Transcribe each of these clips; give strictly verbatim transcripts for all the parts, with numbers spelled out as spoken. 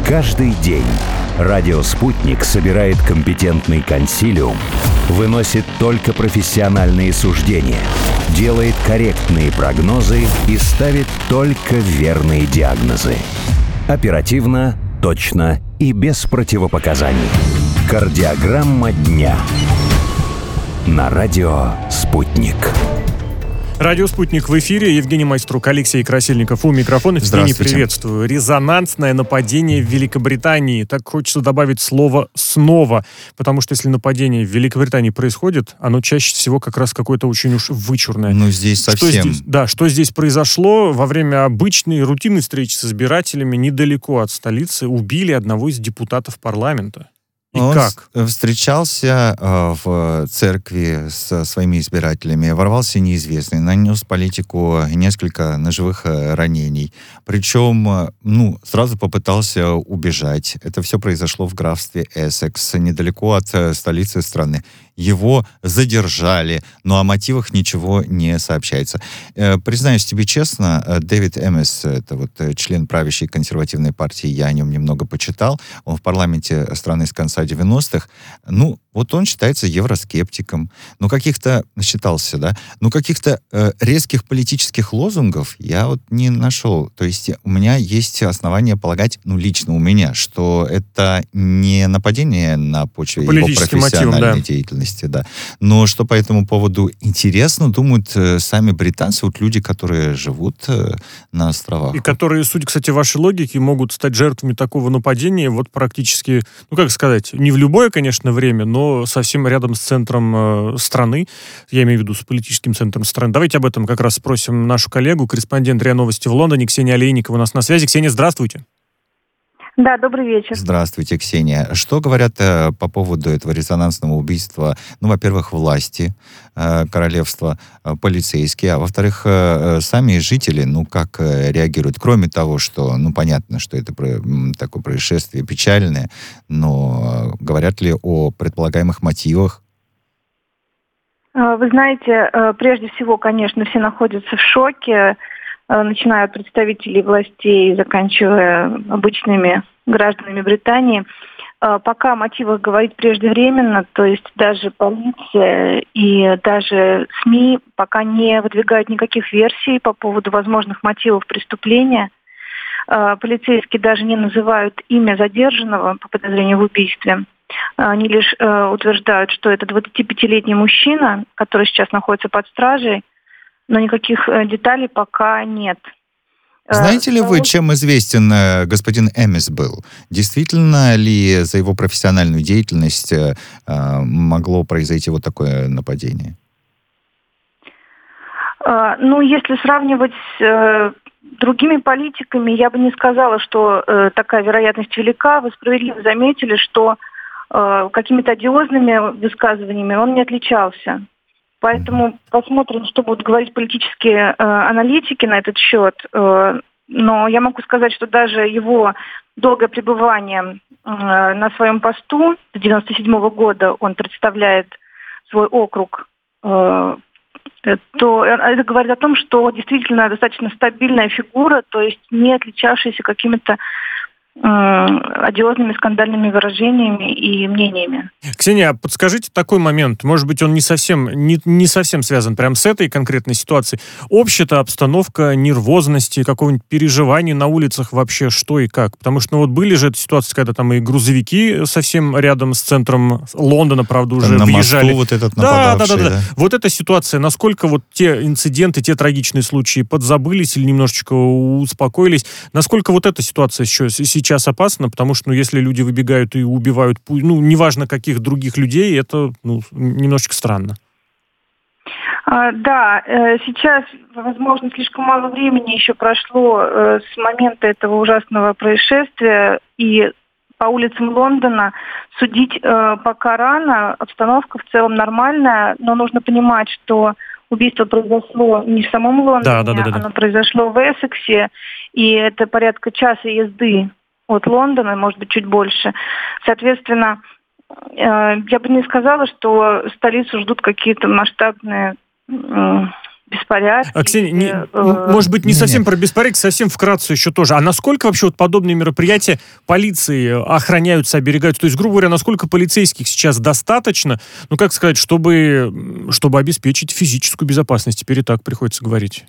Каждый день радио «Спутник» собирает компетентный консилиум, выносит только профессиональные суждения, делает корректные прогнозы и ставит только верные диагнозы. Оперативно, точно и без противопоказаний. Кардиограмма дня на радио «Спутник». Радио «Спутник» в эфире. Евгений Майструк, Алексей Красильников у микрофона. Евгений, приветствую. Резонансное нападение в Великобритании. Так хочется добавить слово «снова», потому что если нападение в Великобритании происходит, оно чаще всего как раз какое-то очень уж вычурное. Ну, здесь совсем... Что здесь, да, что здесь произошло? Во время обычной рутинной встречи с избирателями недалеко от столицы убили одного из депутатов парламента. И Он как? встречался э, в церкви со своими избирателями, ворвался неизвестный, нанес политику несколько ножевых э, ранений. Причем, э, ну, сразу попытался убежать. Это все произошло в графстве Эссекс, недалеко от э, столицы страны. Его задержали, но о мотивах ничего не сообщается. Э, признаюсь тебе честно, э, Дэвид Эммес, это вот э, член правящей консервативной партии, я о нем немного почитал. Он в парламенте страны с конца девяностых. Ну, вот он считается евроскептиком. Ну, каких-то, считался, да, ну, каких-то э, резких политических лозунгов я вот не нашел. То есть у меня есть основания полагать, ну, лично у меня, что это не нападение на почве его профессиональной мотивом, да. деятельности, да. Но что по этому поводу интересно, думают э, сами британцы, вот люди, которые живут э, на островах. И которые, судя, кстати, вашей логике, могут стать жертвами такого нападения вот практически, ну, как сказать, не в любое, конечно, время, но совсем рядом с центром э, страны, я имею в виду с политическим центром страны. Давайте об этом как раз спросим нашу коллегу, корреспондент РИА Новости в Лондоне, Ксения Олейникова у нас на связи. Ксения, здравствуйте. Да, добрый вечер. Здравствуйте, Ксения. Что говорят э, по поводу этого резонансного убийства? Ну, во-первых, власти э, королевства, э, полицейские, а во-вторых, э, сами жители, ну, как э, реагируют? Кроме того, что, ну, понятно, что это про, такое происшествие печальное, но э, говорят ли о предполагаемых мотивах? Вы знаете, прежде всего, конечно, все находятся в шоке, начиная от представителей властей, заканчивая обычными гражданами Британии. Пока о мотивах говорить преждевременно, то есть даже полиция и даже СМИ пока не выдвигают никаких версий по поводу возможных мотивов преступления. Полицейские даже не называют имя задержанного по подозрению в убийстве. Они лишь утверждают, что это двадцатипятилетний мужчина, который сейчас находится под стражей, но никаких деталей пока нет. Знаете ли вы, чем известен господин Эммес был? Действительно ли за его профессиональную деятельность могло произойти вот такое нападение? Ну, если сравнивать с другими политиками, я бы не сказала, что такая вероятность велика. Вы справедливо заметили, что какими-то одиозными высказываниями он не отличался. Поэтому посмотрим, что будут говорить политические э, аналитики на этот счет. Э, но я могу сказать, что даже его долгое пребывание э, на своем посту с девяносто седьмого года, он представляет свой округ, э, то это говорит о том, что действительно достаточно стабильная фигура, то есть не отличавшаяся какими-то одиозными скандальными выражениями и мнениями. Ксения, подскажите такой момент, может быть, он не совсем, не, не совсем связан прям с этой конкретной ситуацией. Общая-то обстановка нервозности, какого-нибудь переживания на улицах вообще что и как? Потому что ну, вот были же ситуации, когда там и грузовики совсем рядом с центром Лондона, правда, уже на въезжали. Мосту вот этот да, нападавший, да, да, да, да. Вот эта ситуация, насколько вот те инциденты, те трагичные случаи подзабылись или немножечко успокоились, насколько вот эта ситуация еще сейчас сейчас опасно, потому что, ну, если люди выбегают и убивают, ну, неважно каких других людей, это, ну, немножечко странно. А, да, сейчас, возможно, слишком мало времени еще прошло с момента этого ужасного происшествия, и по улицам Лондона судить пока рано, обстановка в целом нормальная, но нужно понимать, что убийство произошло не в самом Лондоне, да, да, да, да. Оно произошло в Эссексе, и это порядка часа езды от Лондона, может быть, чуть больше. Соответственно, я бы не сказала, что столицу ждут какие-то масштабные беспорядки. А, Ксения, не, э, может быть, не не, совсем не. про беспорядки, совсем вкратце еще тоже. А насколько вообще вот подобные мероприятия полиции охраняются, оберегаются? То есть, грубо говоря, насколько полицейских сейчас достаточно, ну, как сказать, чтобы, чтобы обеспечить физическую безопасность? Теперь и так приходится говорить.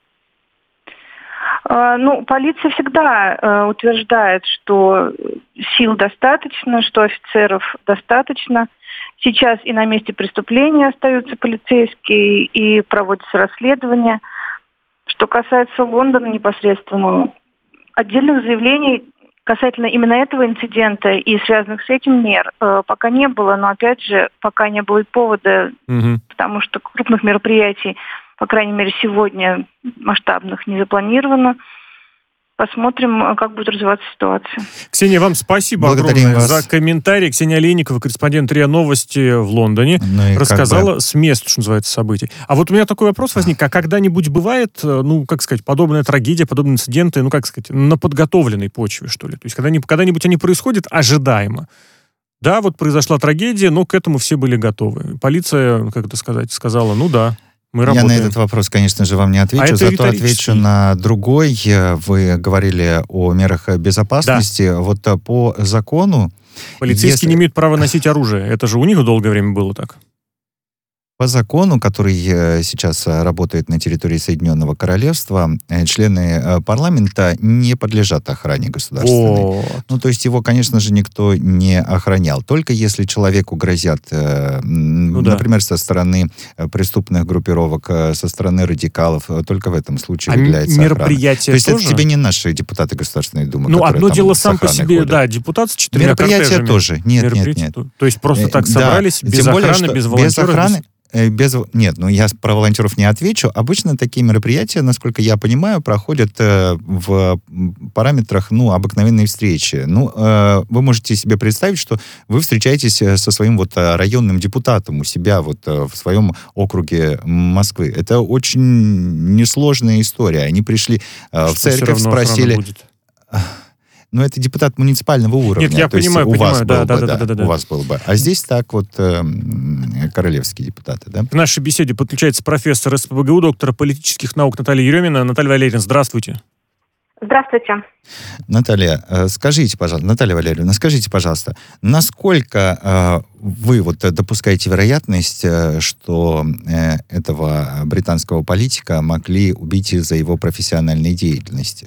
Ну, полиция всегда э, утверждает, что сил достаточно, что офицеров достаточно. Сейчас и на месте преступления остаются полицейские, и проводятся расследования. Что касается Лондона непосредственно, отдельных заявлений касательно именно этого инцидента и связанных с этим мер э, пока не было. Но, опять же, пока не было и повода, Угу. потому что крупных мероприятий, по крайней мере, сегодня масштабных не запланировано. Посмотрим, как будет развиваться ситуация. Ксения, вам спасибо Благодарим огромное вас. за комментарий. Ксения Олейникова, корреспондент РИА Новости в Лондоне, Ну и как рассказала бы- с места, что называется, событий. А вот у меня такой вопрос возник. А когда-нибудь бывает, э, ну, как сказать, подобная трагедия, подобные инциденты, ну, как сказать, на подготовленной почве, что ли? То есть когда-нибудь, когда-нибудь они происходят ожидаемо. Да, вот произошла трагедия, но к этому все были готовы. Полиция, как это сказать, сказала, ну да, мы Я работаем. на этот вопрос, конечно же, вам не отвечу, А это зато риторический. отвечу на другой. Вы говорили о мерах безопасности. Вот э, по закону, Полицейские если- не имеют права носить оружие. Это же у них долгое время было так. по закону, который э, сейчас э, работает на территории Соединенного Королевства, э, члены э, парламента не подлежат охране государственной. Вот. Ну, то есть его, конечно же, никто не охранял. Только если человеку грозят, э, м, Ну да. например, со стороны э, преступных группировок, э, со стороны радикалов, э, только в этом случае А выделяется охрана. мероприятия То есть тоже? это тебе не наши депутаты Государственной Думы, Ну, которые одно там дело с сам по охраной себе, ходят. да, депутат с четырьмя Мероприятия кортежами. тоже. Нет, нет, Мероприятия нет. то- То есть просто Э, так да. собрались, без Тем более, охраны, что без без волонтеров? охраны, э, без... Нет, ну я про волонтеров не отвечу. Обычно такие мероприятия, насколько я понимаю, проходят э, в м, параметрах, ну, обыкновенной встречи. Ну, э, вы можете себе представить, что вы встречаетесь э, со своим вот э, районным депутатом у себя вот э, в своем округе Москвы. Это очень несложная история. Они пришли э, в Что всё церковь, равно охрана спросили... будет. Ну, это депутат муниципального уровня. Нет, я то есть понимаю, у вас понимаю, да, был да, бы, да, да, да, да. у вас был бы. А здесь так вот э, м, королевские депутаты, да? К нашей беседе подключается профессор СПбГУ, доктор политических наук Наталья Еремина. Наталья Валерьевна, здравствуйте. Здравствуйте. Наталья, э, скажите, пожалуйста, Наталья Валерьевна, скажите, пожалуйста, насколько э, вы вот э, допускаете вероятность, э, что э, этого британского политика могли убить из-за его профессиональной деятельности?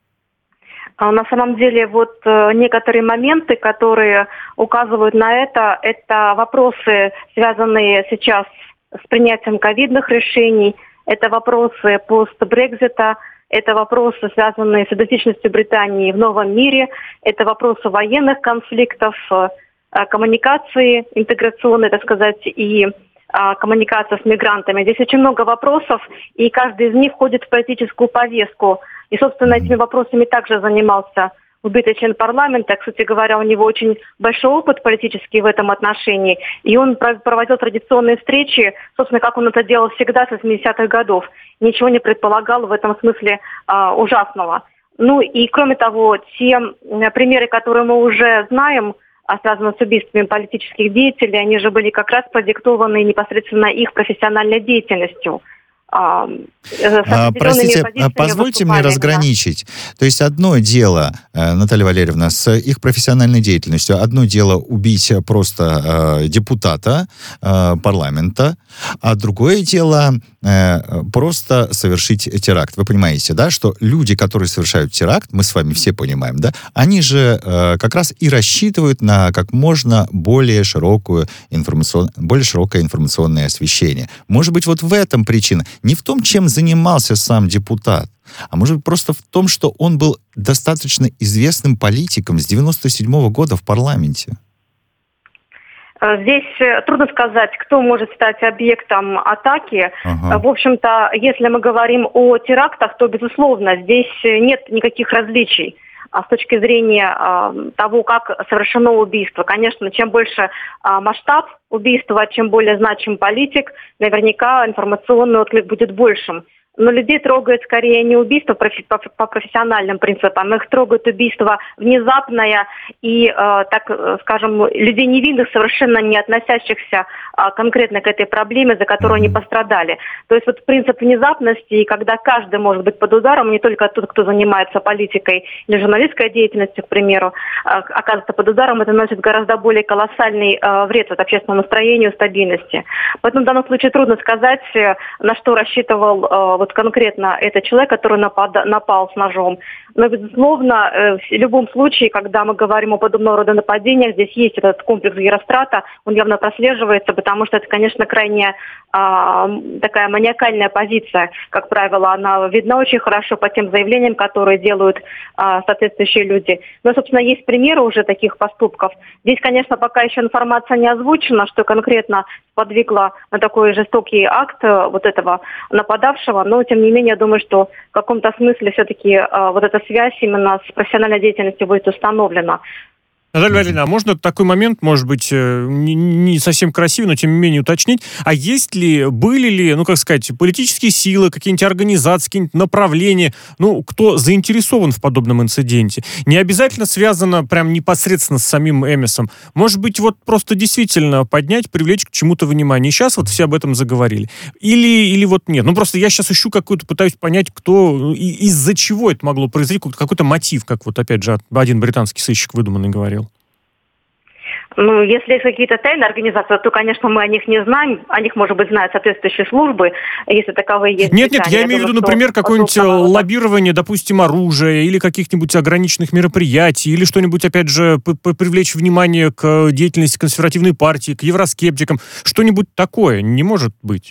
А На самом деле, вот э, некоторые моменты, которые указывают на это, это вопросы, связанные сейчас с принятием ковидных решений, это вопросы пост-Брекзита, это вопросы, связанные с идентичностью Британии в новом мире, это вопросы военных конфликтов, э, коммуникации интеграционной, так сказать, и э, коммуникация с мигрантами. Здесь очень много вопросов, и каждый из них входит в политическую повестку. И, собственно, этими вопросами также занимался убитый член парламента. Кстати говоря, у него очень большой опыт политический в этом отношении. И он проводил традиционные встречи, собственно, как он это делал всегда с восьмидесятых годов. Ничего не предполагал в этом смысле а, ужасного. Ну и, кроме того, те примеры, которые мы уже знаем, а связанные с убийствами политических деятелей, они же были как раз продиктованы непосредственно их профессиональной деятельностью. А, А, простите, позвольте мне разграничить. То есть одно дело, Наталья Валерьевна, с их профессиональной деятельностью, одно дело убить просто э, депутата э, парламента, а другое дело э, просто совершить теракт. Вы понимаете, да, что люди, которые совершают теракт, мы с вами все понимаем, да, они же э, как раз и рассчитывают на как можно более широкую информацион... более широкое информационное освещение. Может быть, вот в этом причина. Не в том, чем занимался сам депутат, а может быть просто в том, что он был достаточно известным политиком с девяносто седьмого года в парламенте. Здесь трудно сказать, кто может стать объектом атаки. Ага. В общем-то, если мы говорим о терактах, то, безусловно, здесь нет никаких различий. А с точки зрения э, того, как совершено убийство, конечно, чем больше э, масштаб убийства, чем более значим политик, наверняка информационный отклик будет большим. Но людей трогает скорее не убийство по, по профессиональным принципам, их трогает убийство внезапное и, э, так скажем, людей невинных, совершенно не относящихся э, конкретно к этой проблеме, за которую они пострадали. То есть вот принцип внезапности, когда каждый может быть под ударом, не только тот, кто занимается политикой или журналистской деятельностью, к примеру, э, оказывается под ударом, это носит гораздо более колоссальный э, вред вот, общественному настроению, стабильности. Поэтому в данном случае трудно сказать, э, на что рассчитывал э, вот конкретно этот человек, который напад, напал с ножом. Но, безусловно, э, в любом случае, когда мы говорим о подобного рода нападениях, здесь есть этот комплекс Герострата, он явно прослеживается, потому что это, конечно, крайне э, такая маниакальная позиция, как правило, она видна очень хорошо по тем заявлениям, которые делают э, соответствующие люди. Но, собственно, есть примеры уже таких поступков. Здесь, конечно, пока еще информация не озвучена, что конкретно подвигло на такой жестокий акт э, вот этого нападавшего, но, тем не менее, я думаю, что в каком-то смысле все-таки э, вот эта связь именно с профессиональной деятельностью будет установлена. Наталья Валерьевна, а можно такой момент, может быть, не, не совсем красивый, но тем не менее уточнить, а есть ли, были ли, ну, как сказать, политические силы, какие-нибудь организации, какие-нибудь направления, ну, кто заинтересован в подобном инциденте? Не обязательно связано прям непосредственно с самим Эмесом. Может быть, вот просто действительно поднять, привлечь к чему-то внимание. И сейчас вот все об этом заговорили. Или, или вот нет. Ну, просто я сейчас ищу какую-то, пытаюсь понять, кто, и, из-за чего это могло произойти, какой-то мотив, как вот опять же один британский сыщик выдуманный говорил. Ну, если есть какие-то тайные организации, то, конечно, мы о них не знаем. О них, может быть, знают соответствующие службы, если таковые есть. Нет, нет, я, я имею в виду, например, какое-нибудь лоббирование, допустим, оружия или каких-нибудь ограниченных мероприятий, или что-нибудь, опять же, привлечь внимание к деятельности консервативной партии, к евроскептикам. Что-нибудь такое не может быть?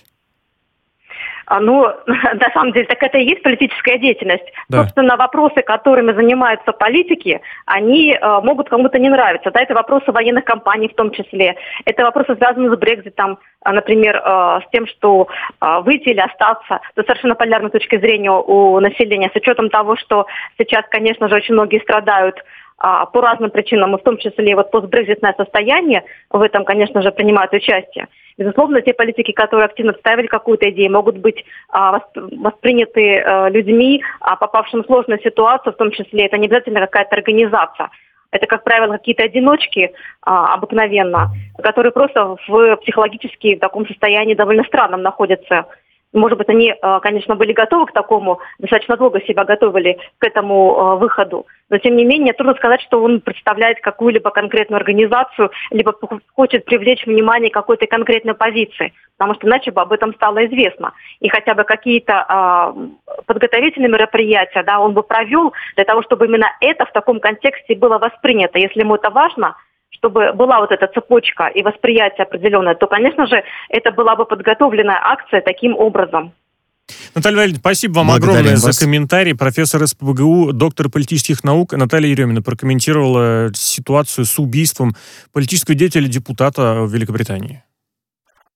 Ну, на самом деле, так это и есть политическая деятельность. Да. Собственно, вопросы, которыми занимаются политики, они э, могут кому-то не нравиться. Да, это вопросы военных кампаний в том числе. Это вопросы, связанные с Брекситом, например, э, с тем, что э, выйти или остаться. Это совершенно полярной точки зрения у населения. С учетом того, что сейчас, конечно же, очень многие страдают э, по разным причинам, и в том числе вот постбрекситное состояние в этом, конечно же, принимают участие. Безусловно, те политики, которые активно отстаивали какую-то идею, могут быть а, восприняты а, людьми, а, попавшими в сложную ситуацию, в том числе это не обязательно какая-то организация. Это, как правило, какие-то одиночки а, обыкновенно, которые просто в психологически в таком состоянии довольно странном находятся. Может быть, они, конечно, были готовы к такому, достаточно долго себя готовили к этому выходу. Но, тем не менее, трудно сказать, что он представляет какую-либо конкретную организацию, либо хочет привлечь внимание какой-то конкретной позиции, потому что иначе бы об этом стало известно. И хотя бы какие-то а, подготовительные мероприятия, да, он бы провел для того, чтобы именно это в таком контексте было воспринято. Если ему это важно, чтобы была вот эта цепочка и восприятие определенное, то, конечно же, это была бы подготовленная акция таким образом. Наталья Валерьевна, спасибо вам Благодарим огромное вас. за комментарий. Профессор эс пэ бэ гэ у, доктор политических наук Наталья Еремина прокомментировала ситуацию с убийством политического деятеля, депутата в Великобритании.